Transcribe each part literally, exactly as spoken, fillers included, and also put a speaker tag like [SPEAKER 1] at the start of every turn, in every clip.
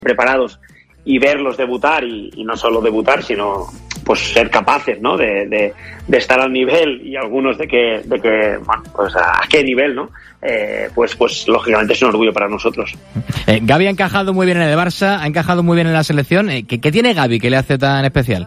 [SPEAKER 1] preparados y verlos debutar y, y no solo debutar, sino pues ser capaces, ¿no? De, de, de estar al nivel y algunos de que, de que bueno, pues a, a qué nivel, ¿no? Eh, pues, pues lógicamente es un orgullo para nosotros.
[SPEAKER 2] Eh, Gavi ha encajado muy bien en el Barça, ha encajado muy bien en la selección. Eh, ¿qué, ¿Qué tiene Gavi que le hace tan especial?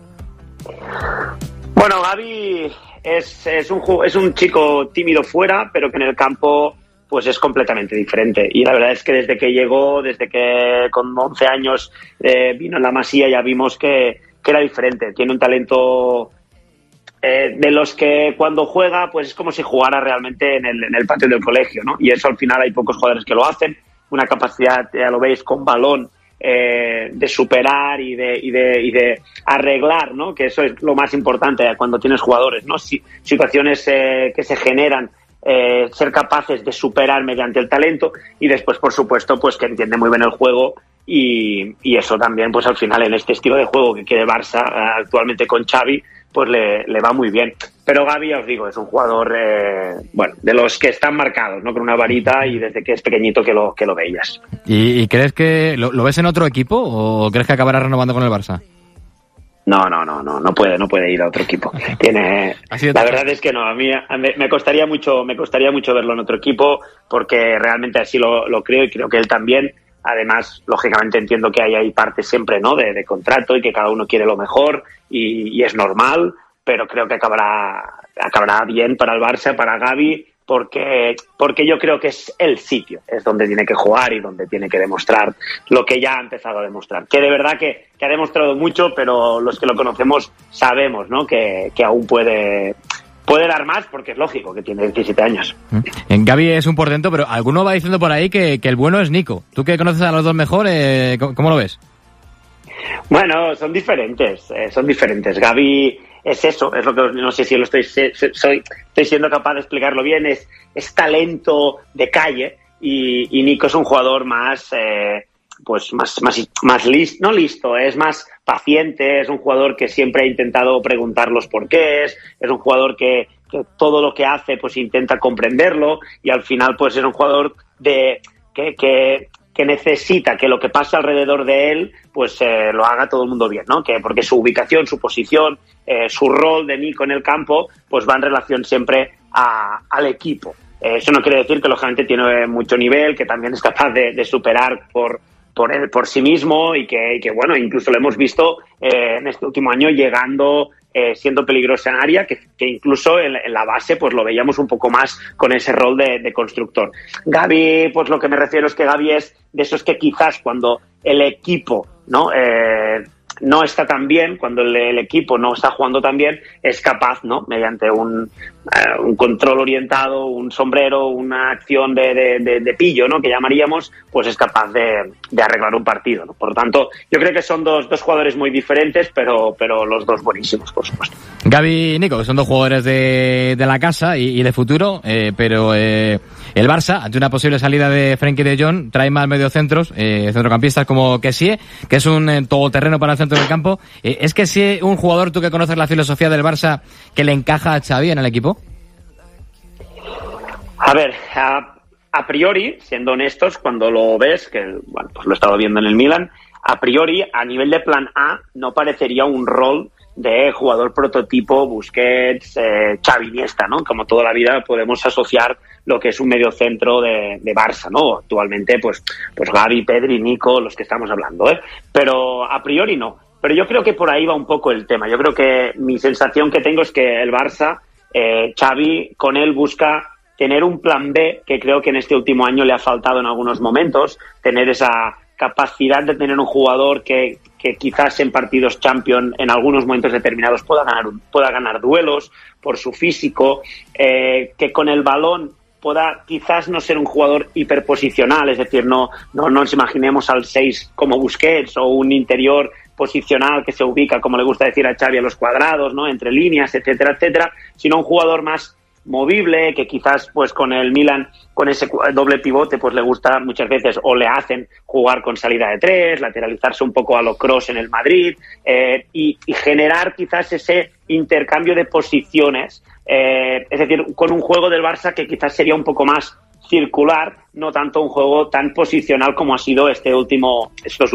[SPEAKER 1] Bueno, Gavi es, es, un, es un chico tímido fuera, pero que en el campo pues es completamente diferente. Y la verdad es que desde que llegó, desde que con once años eh, vino en la Masía, ya vimos que, que era diferente. Tiene un talento eh, de los que cuando juega, pues es como si jugara realmente en el, en el patio del colegio, ¿no? Y eso al final hay pocos jugadores que lo hacen. Una capacidad, ya lo veis, con balón, eh, de superar y de, y, de, y de arreglar, ¿no? Que eso es lo más importante cuando tienes jugadores, ¿no? Si, situaciones eh, que se generan, Eh, ser capaces de superar mediante el talento, y después, por supuesto, pues que entiende muy bien el juego y, y eso también, pues al final en este estilo de juego que quiere Barça eh, actualmente con Xavi, pues le, le va muy bien. Pero Gavi, ya os digo, es un jugador, eh, bueno, de los que están marcados, ¿no? Con una varita y desde que es pequeñito que lo, que lo veías.
[SPEAKER 2] ¿Y, y crees que lo, lo ves en otro equipo o crees que acabará renovando con el Barça?
[SPEAKER 1] No, no, no, no, no puede, no puede ir a otro equipo. Tiene, la verdad es que no, a mí, a mí me costaría mucho, me costaría mucho verlo en otro equipo, porque realmente así lo, lo creo y creo que él también. Además, lógicamente entiendo que hay, hay parte siempre, ¿no? De, de contrato y que cada uno quiere lo mejor y, y es normal, pero creo que acabará, acabará bien para el Barça, para Gavi, porque porque yo creo que es el sitio, es donde tiene que jugar y donde tiene que demostrar lo que ya ha empezado a demostrar, que de verdad que, que ha demostrado mucho, pero los que lo conocemos sabemos, ¿no? que, que aún puede puede dar más, porque es lógico que tiene diecisiete años.
[SPEAKER 2] En Gavi es un portento, pero alguno va diciendo por ahí que, que el bueno es Nico. Tú que conoces a los dos mejor, eh, ¿cómo, ¿cómo lo ves?
[SPEAKER 1] Bueno, son diferentes, eh, son diferentes. Gavi es eso, es lo que no sé si lo estoy soy estoy siendo capaz de explicarlo bien, es, es talento de calle, y, y Nico es un jugador más eh, pues más más más listo, no listo, es más paciente, es un jugador que siempre ha intentado preguntar los porqués, es un jugador que, que todo lo que hace pues intenta comprenderlo, y al final pues es un jugador de que que que necesita que lo que pasa alrededor de él pues eh, lo haga todo el mundo bien, ¿no? Que porque su ubicación, su posición, eh, su rol de Nico en el campo pues va en relación siempre a, al equipo. Eh, eso no quiere decir que lógicamente tiene mucho nivel, que también es capaz de, de superar por por él, por sí mismo, y que, y que bueno, incluso lo hemos visto eh, en este último año llegando, eh, siendo peligroso en área, que, que incluso en, en la base pues lo veíamos un poco más con ese rol de, de constructor. Gavi, pues lo que me refiero es que Gavi es de esos que quizás cuando el equipo, ¿no? Eh, no está tan bien, cuando el, el equipo no está jugando tan bien, es capaz, ¿no? Mediante un, uh, un control orientado, un sombrero, una acción de, de, de, de pillo, ¿no? Que llamaríamos, pues es capaz de, de arreglar un partido, ¿no? Por lo tanto, yo creo que son dos, dos jugadores muy diferentes, pero, pero los dos buenísimos, por supuesto.
[SPEAKER 2] Gavi y Nico, que son dos jugadores de, de la casa y, y de futuro, eh, pero eh, el Barça, ante una posible salida de Frenkie de Jong, trae más mediocentros, eh, centrocampistas como Kessie, que es un eh, todoterreno para el centro del campo. Eh, ¿Es Kessie un jugador, tú que conoces la filosofía del Barça, que le encaja a Xavi en el equipo?
[SPEAKER 1] A ver, a, a priori, siendo honestos, cuando lo ves, que bueno, pues lo he estado viendo en el Milan, a priori, a nivel de plan A, no parecería un rol de jugador prototipo Busquets, eh, Xavi, Iniesta, ¿no? Como toda la vida podemos asociar lo que es un mediocentro de, de Barça, ¿no? Actualmente, pues, pues Gavi, Pedri, Nico, los que estamos hablando, ¿eh? Pero a priori no. Pero yo creo que por ahí va un poco el tema. Yo creo que mi sensación que tengo es que el Barça, eh, Xavi, con él busca tener un plan B, que creo que en este último año le ha faltado en algunos momentos, tener esa capacidad de tener un jugador que, que quizás en partidos Champions en algunos momentos determinados pueda ganar, pueda ganar duelos por su físico, eh, que con el balón pueda quizás no ser un jugador hiperposicional, es decir, no, no, no nos imaginemos al seis como Busquets o un interior posicional que se ubica, como le gusta decir a Xavi, a los cuadrados, ¿no? Entre líneas, etcétera, etcétera, sino un jugador más movible, que quizás pues con el Milan, con ese doble pivote, pues le gusta muchas veces, o le hacen jugar con salida de tres, lateralizarse un poco a lo Kroos en el Madrid, eh, y, y generar quizás ese intercambio de posiciones, eh, es decir, con un juego del Barça que quizás sería un poco más circular, no tanto un juego tan posicional como ha sido este último, estos